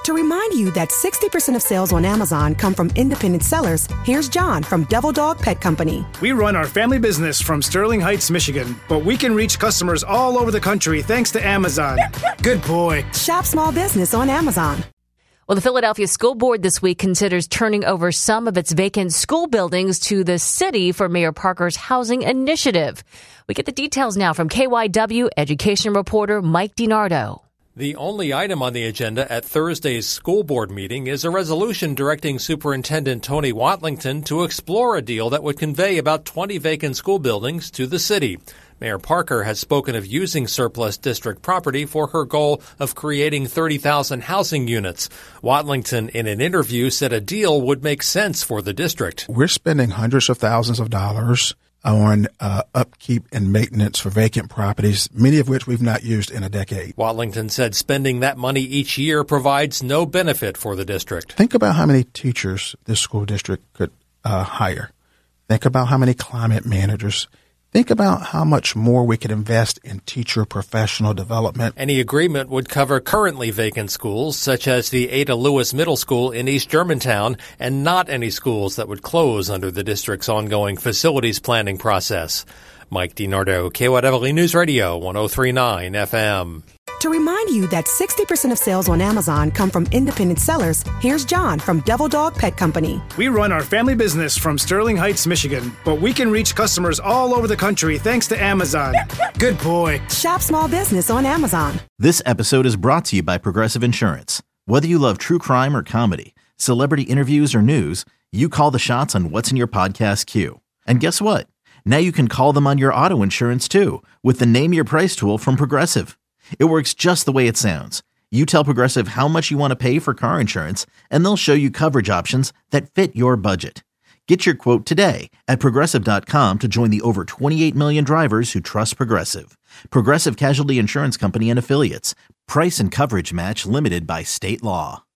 To remind you that 60% of sales on Amazon come from independent sellers, here's John from Devil Dog Pet Company. We run our family business from Sterling Heights, Michigan, but we can reach customers all over the country thanks to Amazon. Good boy. Shop small business on Amazon. Well, the Philadelphia School Board this week considers turning over some of its vacant school buildings to the city for Mayor Parker's housing initiative. We get the details now from KYW education reporter Mike DiNardo. The only item on the agenda at Thursday's school board meeting is a resolution directing Superintendent Tony Watlington to explore a deal that would convey about 20 vacant school buildings to the city. Mayor Parker has spoken of using surplus district property for her goal of creating 30,000 housing units. Watlington, in an interview, said a deal would make sense for the district. We're spending hundreds of thousands of dollars on upkeep and maintenance for vacant properties, many of which we've not used in a decade. Watlington said spending that money each year provides no benefit for the district. Think about how many teachers this school district could hire. Think about how many climate managers. Think about how much more we could invest in teacher professional development. Any agreement would cover currently vacant schools, such as the Ada Lewis Middle School in East Germantown, and not any schools that would close under the district's ongoing facilities planning process. Mike DiNardo, KYW News Radio, 103.9 FM. To remind you that 60% of sales on Amazon come from independent sellers, here's John from Devil Dog Pet Company. We run our family business from Sterling Heights, Michigan, but we can reach customers all over the country thanks to Amazon. Good boy. Shop small business on Amazon. This episode is brought to you by Progressive Insurance. Whether you love true crime or comedy, celebrity interviews or news, you call the shots on what's in your podcast queue. And guess what? Now you can call them on your auto insurance too with the Name Your Price tool from Progressive. It works just the way it sounds. You tell Progressive how much you want to pay for car insurance, and they'll show you coverage options that fit your budget. Get your quote today at Progressive.com to join the over 28 million drivers who trust Progressive. Progressive Casualty Insurance Company and Affiliates. Price and coverage match limited by state law.